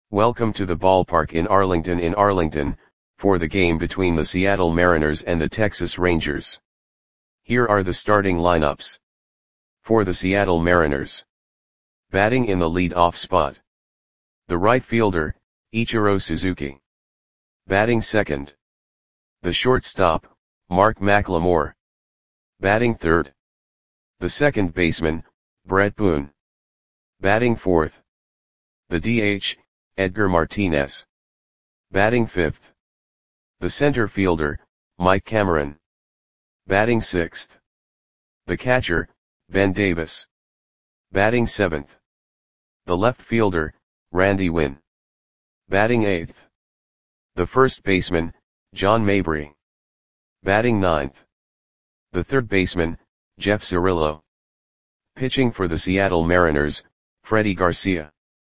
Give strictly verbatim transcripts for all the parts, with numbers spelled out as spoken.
Welcome to the ballpark in Arlington in Arlington, for the game between the Seattle Mariners and the Texas Rangers. Here are the starting lineups. For the Seattle Mariners. Batting in the lead-off spot. The right fielder, Ichiro Suzuki. Batting second. The shortstop, Mark McLemore. Batting third. The second baseman, Bret Boone. Batting fourth. The D H, Edgar Martinez. Batting fifth. The center fielder, Mike Cameron. Batting sixth. The catcher, Ben Davis. Batting seventh. The left fielder, Randy Winn. Batting eighth. The first baseman, John Mabry. Batting ninth. The third baseman, Jeff Cirillo. Pitching for the Seattle Mariners, Freddie Garcia.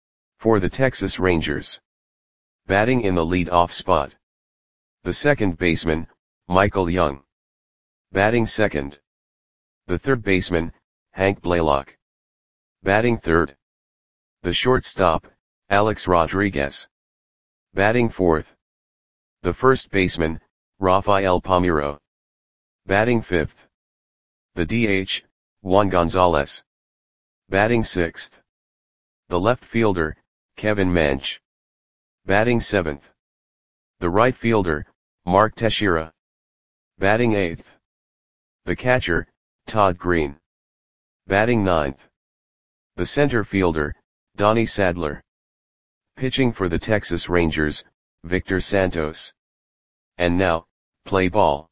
For the Texas Rangers. Batting in the lead-off spot. The second baseman, Michael Young. Batting second. The third baseman, Hank Blaylock. Batting third. The shortstop, Alex Rodriguez. Batting fourth. The first baseman, Rafael Palmeiro. Batting fifth. The D H, Juan Gonzalez. Batting sixth. The left fielder, Kevin Mench. Batting seventh. The right fielder, Mark Teixeira. Batting eighth. The catcher, Todd Green. Batting ninth. The center fielder, Donnie Sadler. Pitching for the Texas Rangers, Victor Santos. And now, play ball.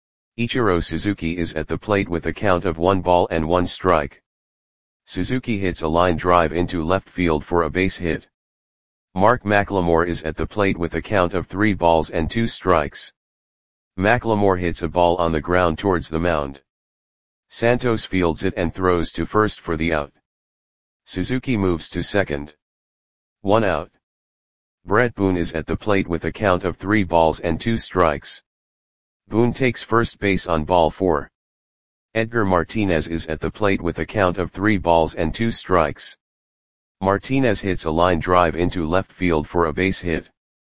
Ichiro Suzuki is at the plate with a count of one ball and one strike. Suzuki hits a line drive into left field for a base hit. Mark McLemore is at the plate with a count of three balls and two strikes. McLemore hits a ball on the ground towards the mound. Santos fields it and throws to first for the out. Suzuki moves to second. One out. Bret Boone is at the plate with a count of three balls and two strikes. Boone takes first base on ball four. Edgar Martinez is at the plate with a count of three balls and two strikes. Martinez hits a line drive into left field for a base hit.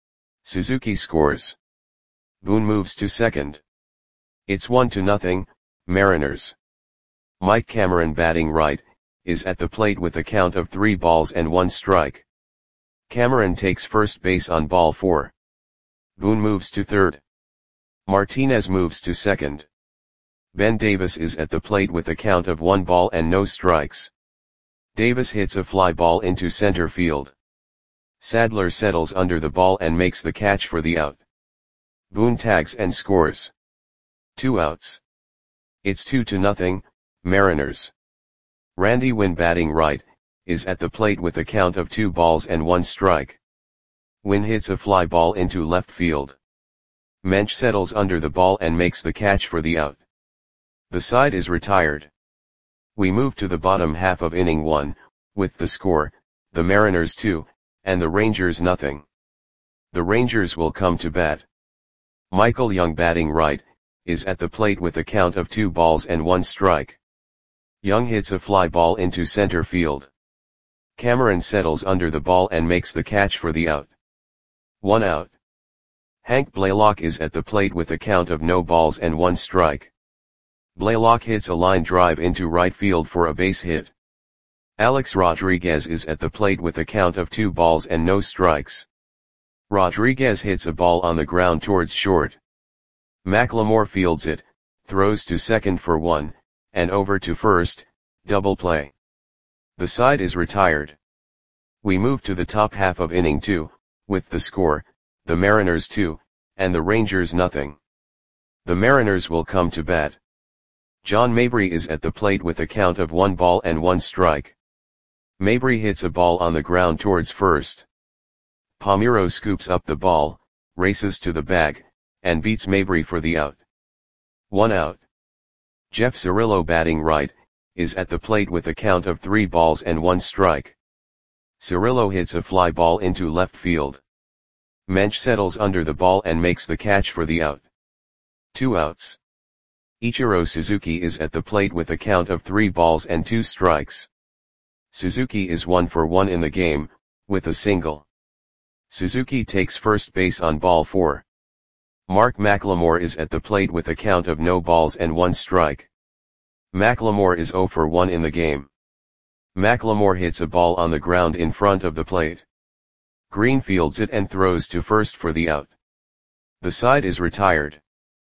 Suzuki scores. Boone moves to second. It's one to nothing, Mariners. Mike Cameron, batting right, is at the plate with a count of three balls and one strike. Cameron takes first base on ball four. Boone moves to third. Martinez moves to second. Ben Davis is at the plate with a count of one ball and no strikes. Davis hits a fly ball into center field. Sadler settles under the ball and makes the catch for the out. Boone tags and scores. Two outs. It's two to nothing, Mariners. Randy Winn, batting right, is at the plate with a count of two balls and one strike. Winn hits a fly ball into left field. Mench settles under the ball and makes the catch for the out. The side is retired. We move to the bottom half of inning one, with the score, the Mariners two, and the Rangers nothing. The Rangers will come to bat. Michael Young, batting right, is at the plate with a count of two balls and one strike. Young hits a fly ball into center field. Cameron settles under the ball and makes the catch for the out. One out. Hank Blaylock is at the plate with a count of no balls and one strike. Blaylock hits a line drive into right field for a base hit. Alex Rodriguez is at the plate with a count of two balls and no strikes. Rodriguez hits a ball on the ground towards short. McLemore fields it, throws to second for one, and over to first, double play. The side is retired. We move to the top half of inning two, with the score, the Mariners two, and the Rangers nothing. The Mariners will come to bat. John Mabry is at the plate with a count of one ball and one strike. Mabry hits a ball on the ground towards first. Palmeiro scoops up the ball, races to the bag, and beats Mabry for the out. One out. Jeff Cirillo, batting right, is at the plate with a count of three balls and one strike. Cirillo hits a fly ball into left field. Mench settles under the ball and makes the catch for the out. Two outs. Ichiro Suzuki is at the plate with a count of three balls and two strikes. Suzuki is one for one in the game, with a single. Suzuki takes first base on ball four. Mark McLemore is at the plate with a count of no balls and one strike. McLemore is zero for one in the game. McLemore hits a ball on the ground in front of the plate. Green fields it and throws to first for the out. The side is retired.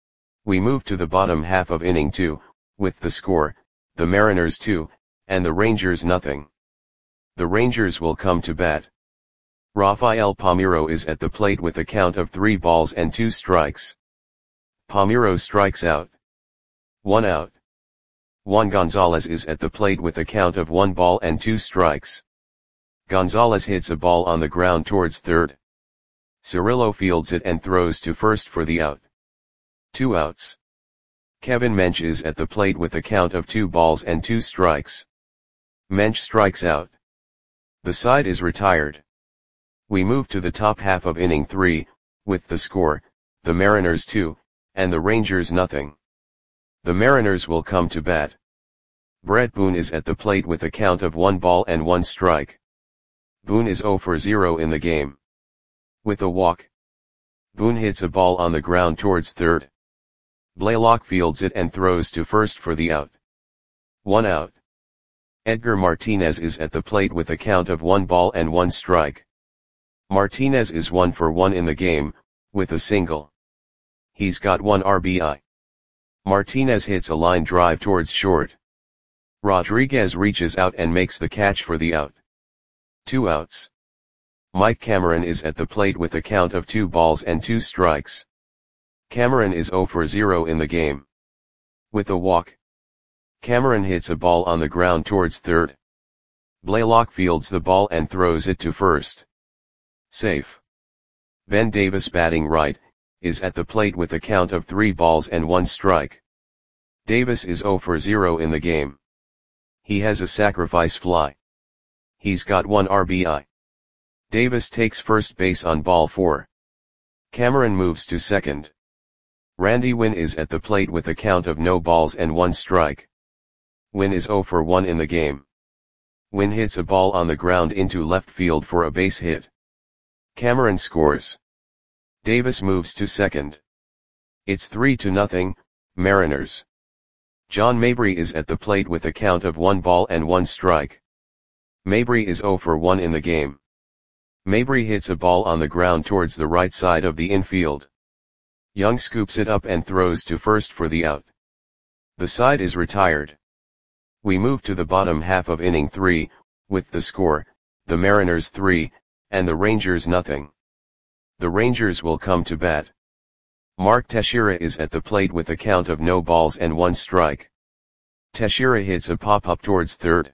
We move to the bottom half of inning two, with the score, the Mariners two, and the Rangers nothing. The Rangers will come to bat. Rafael Palmeiro is at the plate with a count of three balls and two strikes. Palmeiro strikes out. One out. Juan Gonzalez is at the plate with a count of one ball and two strikes. Gonzalez hits a ball on the ground towards third. Cirillo fields it and throws to first for the out. Two outs. Kevin Mench is at the plate with a count of two balls and two strikes. Mench strikes out. The side is retired. We move to the top half of inning three, with the score, the Mariners two, and the Rangers nothing. The Mariners will come to bat. Brett Boone is at the plate with a count of one ball and one strike. Boone is zero for zero in the game. With a walk. Boone hits a ball on the ground towards third. Blaylock fields it and throws to first for the out. One out. Edgar Martinez is at the plate with a count of one ball and one strike. Martinez is one for one in the game, with a single. He's got one R B I. Martinez hits a line drive towards short. Rodriguez reaches out and makes the catch for the out. Two outs. Mike Cameron is at the plate with a count of two balls and two strikes. Cameron is zero for zero in the game. With a walk. Cameron hits a ball on the ground towards third. Blaylock fields the ball and throws it to first. Safe. Ben Davis, batting right, is at the plate with a count of three balls and one strike. Davis is zero for zero in the game. He has a sacrifice fly. He's got one R B I. Davis takes first base on ball four. Cameron moves to second. Randy Winn is at the plate with a count of no balls and one strike. Winn is zero for one in the game. Winn hits a ball on the ground into left field for a base hit. Cameron scores. Davis moves to second. It's three to nothing, Mariners. John Mabry is at the plate with a count of one ball and one strike. Mabry is zero for one in the game. Mabry hits a ball on the ground towards the right side of the infield. Young scoops it up and throws to first for the out. The side is retired. We move to the bottom half of inning three, with the score, the Mariners three, and the Rangers nothing. The Rangers will come to bat. Mark Teixeira is at the plate with a count of no balls and one strike. Teixeira hits a pop-up towards third.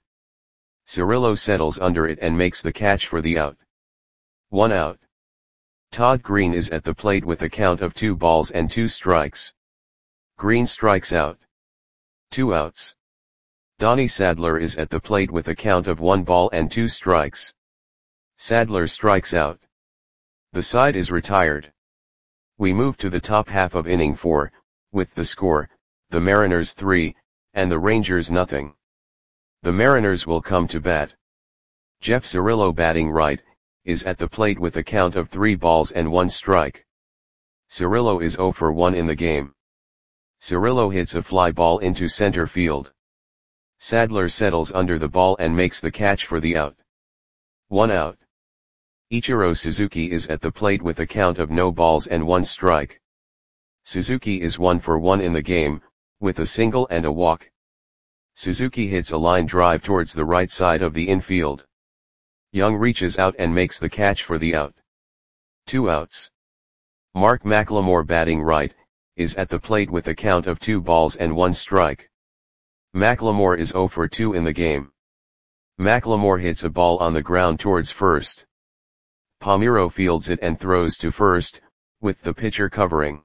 Cirillo settles under it and makes the catch for the out. One out. Todd Green is at the plate with a count of two balls and two strikes. Green strikes out. Two outs. Donnie Sadler is at the plate with a count of one ball and two strikes. Sadler strikes out. The side is retired. We move to the top half of inning four, with the score, the Mariners three, and the Rangers nothing. The Mariners will come to bat. Jeff Cirillo, batting right, is at the plate with a count of three balls and one strike. Cirillo is zero for one in the game. Cirillo hits a fly ball into center field. Sadler settles under the ball and makes the catch for the out. One out. Ichiro Suzuki is at the plate with a count of no balls and one strike. Suzuki is one for one in the game, with a single and a walk. Suzuki hits a line drive towards the right side of the infield. Young reaches out and makes the catch for the out. Two outs. Mark McLemore, batting right, is at the plate with a count of two balls and one strike. McLemore is zero for two in the game. McLemore hits a ball on the ground towards first. Palmeiro fields it and throws to first, with the pitcher covering.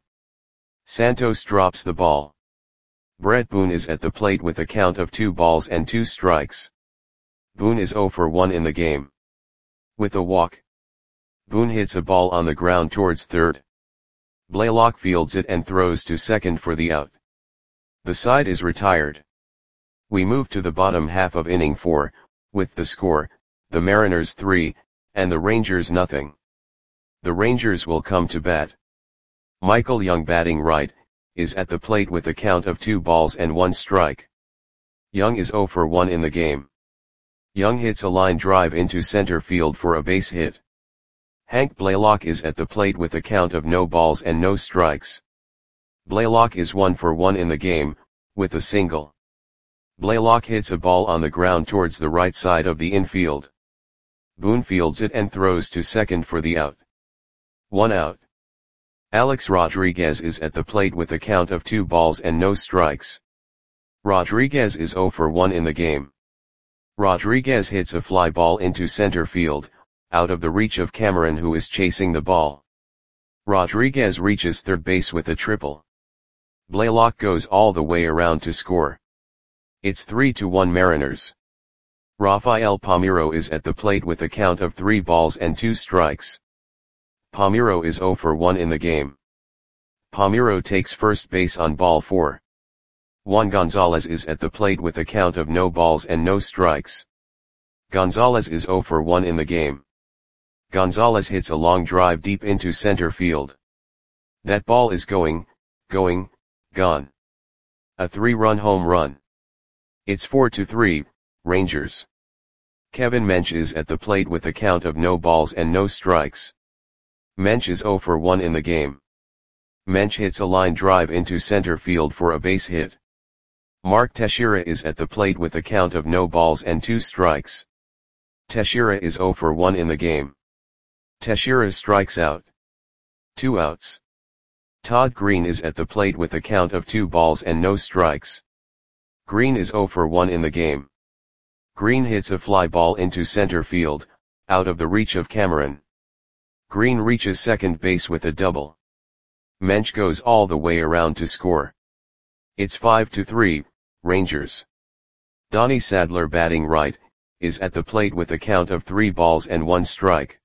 Santos drops the ball. Brett Boone is at the plate with a count of two balls and two strikes. Boone is zero for one in the game. With a walk. Boone hits a ball on the ground towards third. Blaylock fields it and throws to second for the out. The side is retired. We move to the bottom half of inning four, with the score, the Mariners three, and the Rangers nothing. The Rangers will come to bat. Michael Young batting right, is at the plate with a count of two balls and one strike. Young is oh for one in the game. Young hits a line drive into center field for a base hit. Hank Blaylock is at the plate with a count of no balls and no strikes. Blaylock is one for one in the game, with a single. Blaylock hits a ball on the ground towards the right side of the infield. Boone fields it and throws to second for the out. One out. Alex Rodriguez is at the plate with a count of two balls and no strikes. Rodriguez is oh for one in the game. Rodriguez hits a fly ball into center field, out of the reach of Cameron, who is chasing the ball. Rodriguez reaches third base with a triple. Blaylock goes all the way around to score. It's three to one Mariners. Rafael Palmeiro is at the plate with a count of three balls and two strikes. Palmeiro is oh for one in the game. Palmeiro takes first base on ball four. Juan Gonzalez is at the plate with a count of no balls and no strikes. Gonzalez is oh for one in the game. Gonzalez hits a long drive deep into center field. That ball is going, going, gone. A three-run home run. It's four to three, Rangers. Kevin Mench is at the plate with a count of no balls and no strikes. Mench is oh for one in the game. Mench hits a line drive into center field for a base hit. Mark Teixeira is at the plate with a count of no balls and two strikes. Teixeira is oh for one in the game. Teixeira strikes out. Two outs. Todd Green is at the plate with a count of two balls and no strikes. Green is oh for one in the game. Green hits a fly ball into center field, out of the reach of Cameron. Green reaches second base with a double. Mench goes all the way around to score. It's five to three, Rangers. Donnie Sadler batting right, is at the plate with a count of three balls and one strike.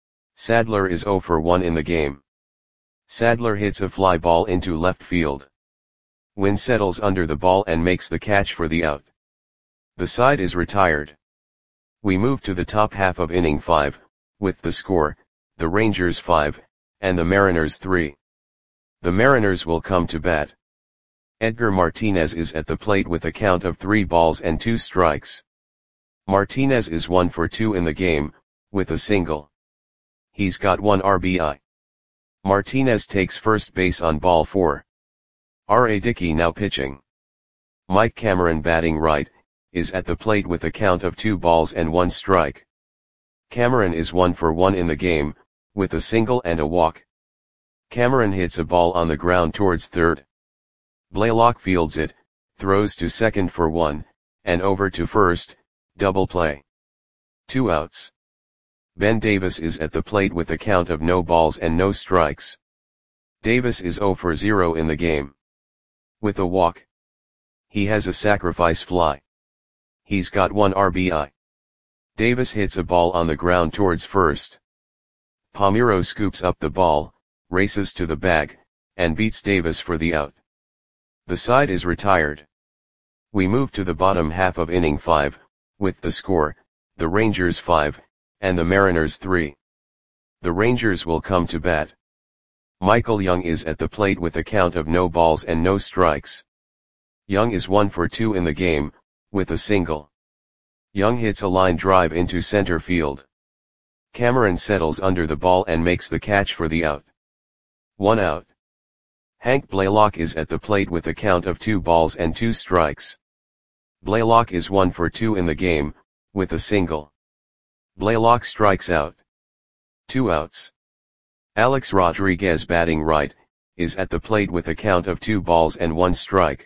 Sadler is oh for one in the game. Sadler hits a fly ball into left field. Wynn settles under the ball and makes the catch for the out. The side is retired. We move to the top half of inning five, with the score, the Rangers five, and the Mariners three. The Mariners will come to bat. Edgar Martinez is at the plate with a count of three balls and two strikes. Martinez is one for two in the game, with a single. He's got one R B I. Martinez takes first base on ball four. R A Dickey now pitching. Mike Cameron batting right, is at the plate with a count of two balls and one strike. Cameron is one for one in the game, with a single and a walk. Cameron hits a ball on the ground towards third. Blaylock fields it, throws to second for one, and over to first, double play. Two outs. Ben Davis is at the plate with a count of no balls and no strikes. Davis is oh for zero in the game. With a walk. He has a sacrifice fly. He's got one R B I. Davis hits a ball on the ground towards first. Palmeiro scoops up the ball, races to the bag, and beats Davis for the out. The side is retired. We move to the bottom half of inning five, with the score, the Rangers five, and the Mariners three. The Rangers will come to bat. Michael Young is at the plate with a count of no balls and no strikes. Young is one for two in the game, with a single. Young hits a line drive into center field. Cameron settles under the ball and makes the catch for the out. One out. Hank Blaylock is at the plate with a count of two balls and two strikes. Blaylock is one for two in the game, with a single. Blaylock strikes out. Two outs. Alex Rodriguez batting right, is at the plate with a count of two balls and one strike.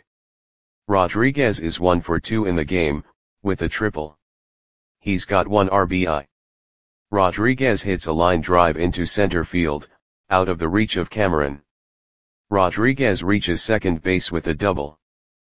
Rodriguez is one for two in the game, with a triple. He's got one R B I. Rodriguez hits a line drive into center field, out of the reach of Cameron. Rodriguez reaches second base with a double.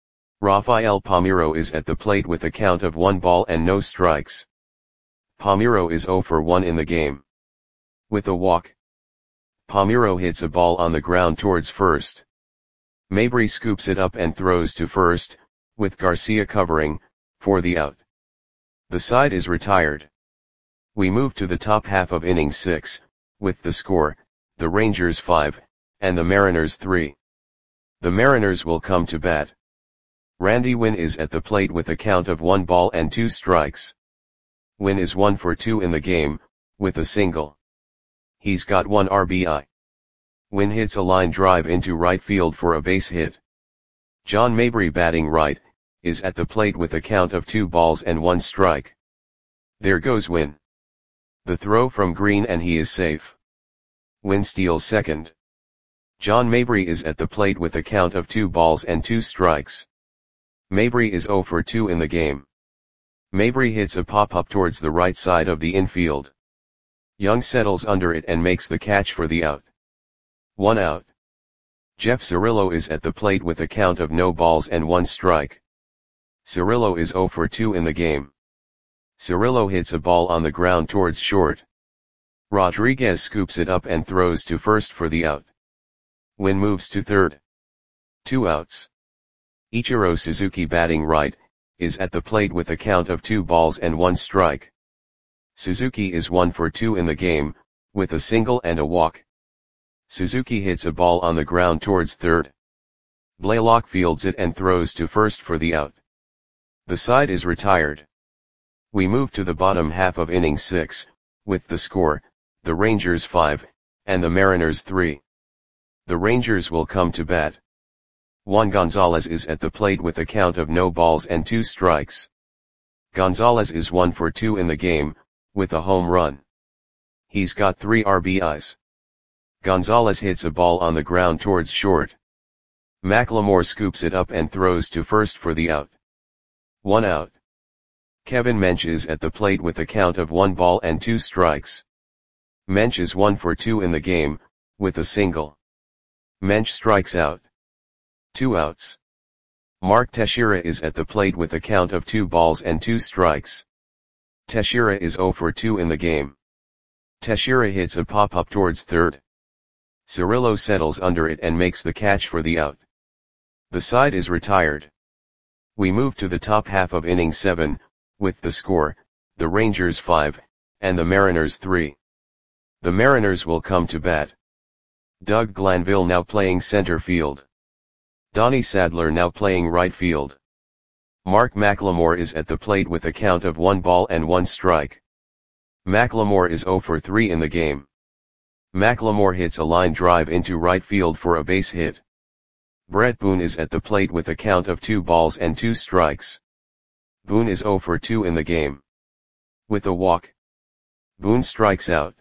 Rafael Palmeiro is at the plate with a count of one ball and no strikes. Palmeiro is oh for one in the game. With a walk. Palmeiro hits a ball on the ground towards first. Mabry scoops it up and throws to first, with Garcia covering, for the out. The side is retired. We move to the top half of inning six, with the score, the Rangers five, and the Mariners three. The Mariners will come to bat. Randy Winn is at the plate with a count of one ball and two strikes. Winn is one for two in the game, with a single. He's got one R B I. Winn hits a line drive into right field for a base hit. John Mabry, batting right, is at the plate with a count of two balls and one strike. There goes Winn. The throw from Green and he is safe. Winn steals second. John Mabry is at the plate with a count of two balls and two strikes. Mabry is zero for two in the game. Mabry hits a pop-up towards the right side of the infield. Young settles under it and makes the catch for the out. One out. Jeff Cirillo is at the plate with a count of no balls and one strike. Cirillo is zero for two in the game. Cirillo hits a ball on the ground towards short. Rodriguez scoops it up and throws to first for the out. Winn moves to third. Two outs. Ichiro Suzuki, batting right, is at the plate with a count of two balls and one strike. Suzuki is one for two in the game, with a single and a walk. Suzuki hits a ball on the ground towards third. Blaylock fields it and throws to first for the out. The side is retired. We move to the bottom half of inning six, with the score, the Rangers five, and the Mariners three. The Rangers will come to bat. Juan Gonzalez is at the plate with a count of no balls and two strikes. Gonzalez is one for two in the game, with a home run. He's got three R B Is. Gonzalez hits a ball on the ground towards short. McLemore scoops it up and throws to first for the out. One out. Kevin Mench is at the plate with a count of one ball and two strikes. Mench is one for two in the game, with a single. Mench strikes out. Two outs. Mark Teixeira is at the plate with a count of two balls and two strikes. Teixeira is zero for two in the game. Teixeira hits a pop-up towards third. Cirillo settles under it and makes the catch for the out. The side is retired. We move to the top half of inning seven, with the score, the Rangers five, and the Mariners three. The Mariners will come to bat. Doug Glanville now playing center field. Donnie Sadler now playing right field. Mark McLemore is at the plate with a count of one ball and one strike. McLemore is zero for three in the game. McLemore hits a line drive into right field for a base hit. Brett Boone is at the plate with a count of two balls and two strikes. Boone is zero for two in the game. With a walk. Boone strikes out.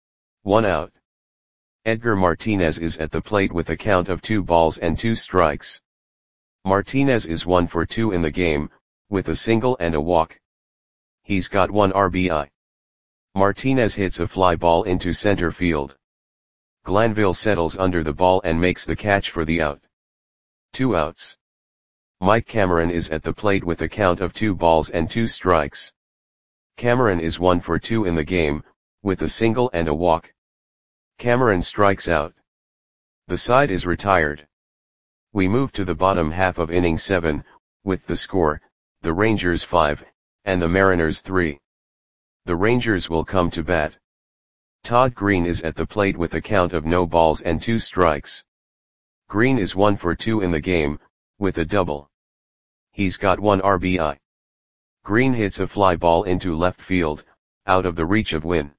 One out. Edgar Martinez is at the plate with a count of two balls and two strikes. Martinez is one for two in the game, with a single and a walk. He's got one R B I. Martinez hits a fly ball into center field. Glanville settles under the ball and makes the catch for the out. Two outs. Mike Cameron is at the plate with a count of two balls and two strikes. Cameron is one for two in the game, with a single and a walk. Cameron strikes out. The side is retired. We move to the bottom half of inning seven, with the score, the Rangers five, and the Mariners three. The Rangers will come to bat. Todd Green is at the plate with a count of no balls and two strikes. Green is one for two in the game, with a double. He's got one R B I. Green hits a fly ball into left field, out of the reach of Winn.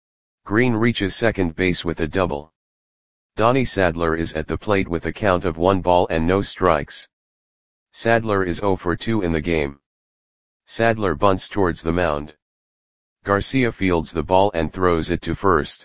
Green reaches second base with a double. Donnie Sadler is at the plate with a count of one ball and no strikes. Sadler is zero for two in the game. Sadler bunts towards the mound. Garcia fields the ball and throws it to first.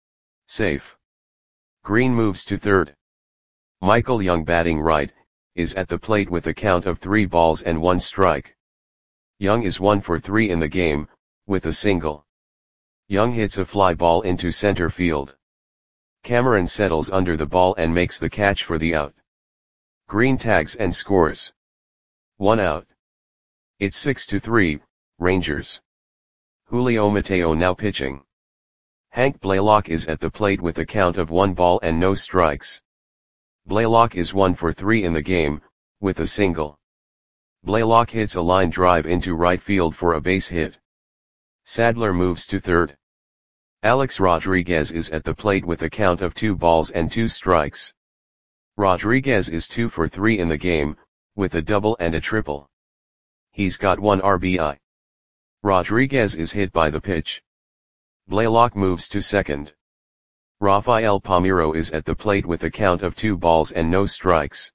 Safe. Green moves to third. Michael Young, batting right, is at the plate with a count of three balls and one strike. Young is one for three in the game, with a single. Young hits a fly ball into center field. Cameron settles under the ball and makes the catch for the out. Green tags and scores. One out. It's six to three, Rangers. Julio Mateo now pitching. Hank Blaylock is at the plate with a count of one ball and no strikes. Blaylock is one for three in the game, with a single. Blaylock hits a line drive into right field for a base hit. Sadler moves to third. Alex Rodriguez is at the plate with a count of two balls and two strikes. Rodriguez is two for three in the game, with a double and a triple. He's got one R B I. Rodriguez is hit by the pitch. Blaylock moves to second. Rafael Palmeiro is at the plate with a count of two balls and no strikes.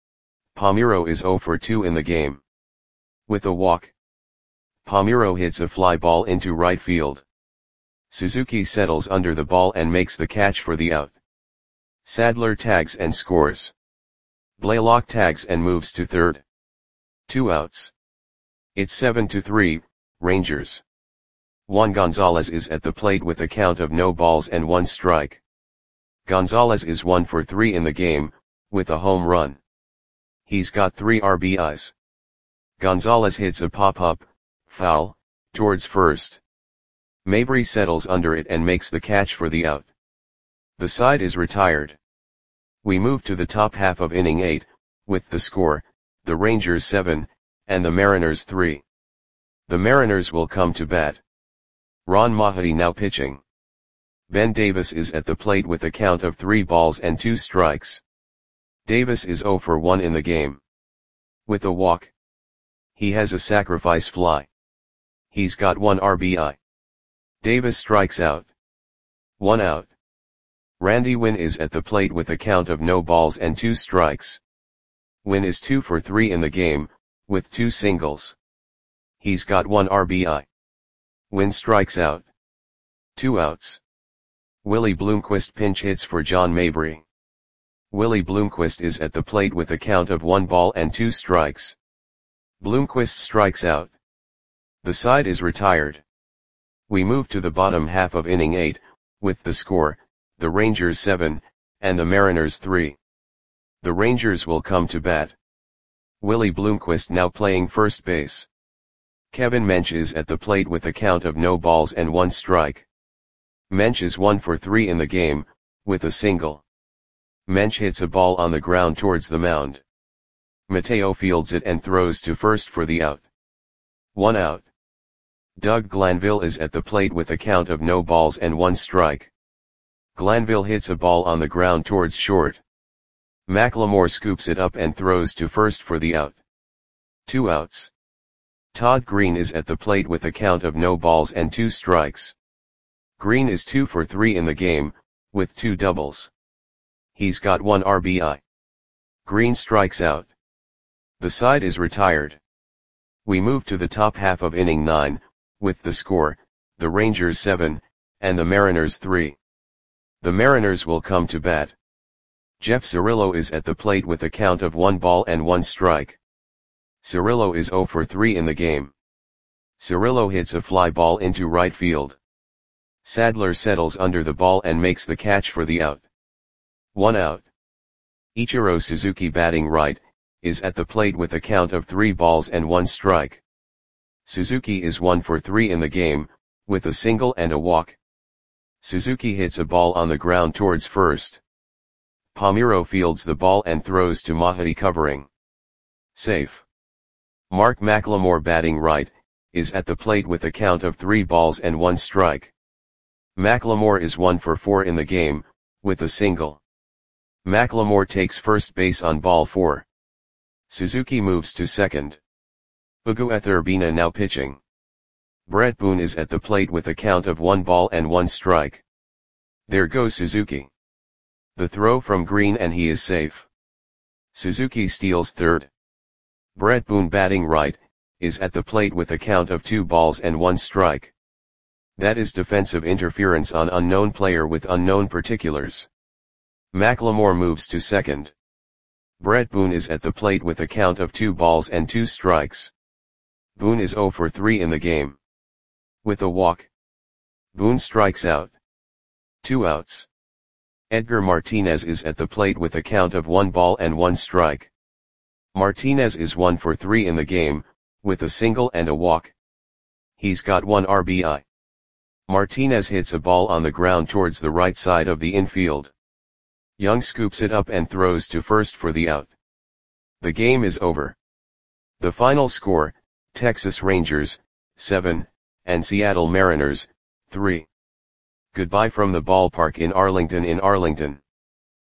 Palmeiro is zero for two in the game. With a walk, Palmeiro hits a fly ball into right field. Suzuki settles under the ball and makes the catch for the out. Sadler tags and scores. Blaylock tags and moves to third. Two outs. It's seven to three, Rangers. Juan Gonzalez is at the plate with a count of no balls and one strike. Gonzalez is one for three in the game, with a home run. He's got three R B Is. Gonzalez hits a pop-up, foul, towards first. Mabry settles under it and makes the catch for the out. The side is retired. We move to the top half of inning eight, with the score, the Rangers seven, and the Mariners three. The Mariners will come to bat. Ron Mahdi now pitching. Ben Davis is at the plate with a count of three balls and two strikes. Davis is zero for one in the game. With a walk, he has a sacrifice fly. He's got one R B I. Davis strikes out. One out. Randy Winn is at the plate with a count of no balls and two strikes. Winn is two for three in the game, with two singles. He's got one R B I. Winn strikes out. Two outs. Willie Bloomquist pinch hits for John Mabry. Willie Bloomquist is at the plate with a count of one ball and two strikes. Bloomquist strikes out. The side is retired. We move to the bottom half of inning eight, with the score, the Rangers seven, and the Mariners three. The Rangers will come to bat. Willie Bloomquist now playing first base. Kevin Mench is at the plate with a count of no balls and one strike. Mench is one for three in the game, with a single. Mench hits a ball on the ground towards the mound. Mateo fields it and throws to first for the out. One out. Doug Glanville is at the plate with a count of no balls and one strike. Glanville hits a ball on the ground towards short. McLemore scoops it up and throws to first for the out. Two outs. Todd Green is at the plate with a count of no balls and two strikes. Green is two for three in the game, with two doubles. He's got one R B I. Green strikes out. The side is retired. We move to the top half of inning nine, with the score, the Rangers seven, and the Mariners three. The Mariners will come to bat. Jeff Cirillo is at the plate with a count of one ball and one strike. Cirillo is zero for three in the game. Cirillo hits a fly ball into right field. Sadler settles under the ball and makes the catch for the out. One out. Ichiro Suzuki batting right, is at the plate with a count of three balls and one strike. Suzuki is one for three in the game, with a single and a walk. Suzuki hits a ball on the ground towards first. Palmeiro fields the ball and throws to Mahdi covering. Safe. Mark McLemore batting right, is at the plate with a count of three balls and one strike. McLemore is one for four in the game, with a single. McLemore takes first base on ball four. Suzuki moves to second. Ugueth Urbina now pitching. Brett Boone is at the plate with a count of one ball and one strike. There goes Suzuki. The throw from Green and he is safe. Suzuki steals third. Brett Boone batting right, is at the plate with a count of two balls and one strike. That is defensive interference on unknown player with unknown particulars. McLemore moves to second. Brett Boone is at the plate with a count of two balls and two strikes. Boone is zero for three in the game. With a walk, Boone strikes out. Two outs. Edgar Martinez is at the plate with a count of one ball and one strike. Martinez is one for three in the game, with a single and a walk. He's got one R B I. Martinez hits a ball on the ground towards the right side of the infield. Young scoops it up and throws to first for the out. The game is over. The final score, Texas Rangers, seven, and Seattle Mariners, three. Goodbye from the ballpark in Arlington in Arlington.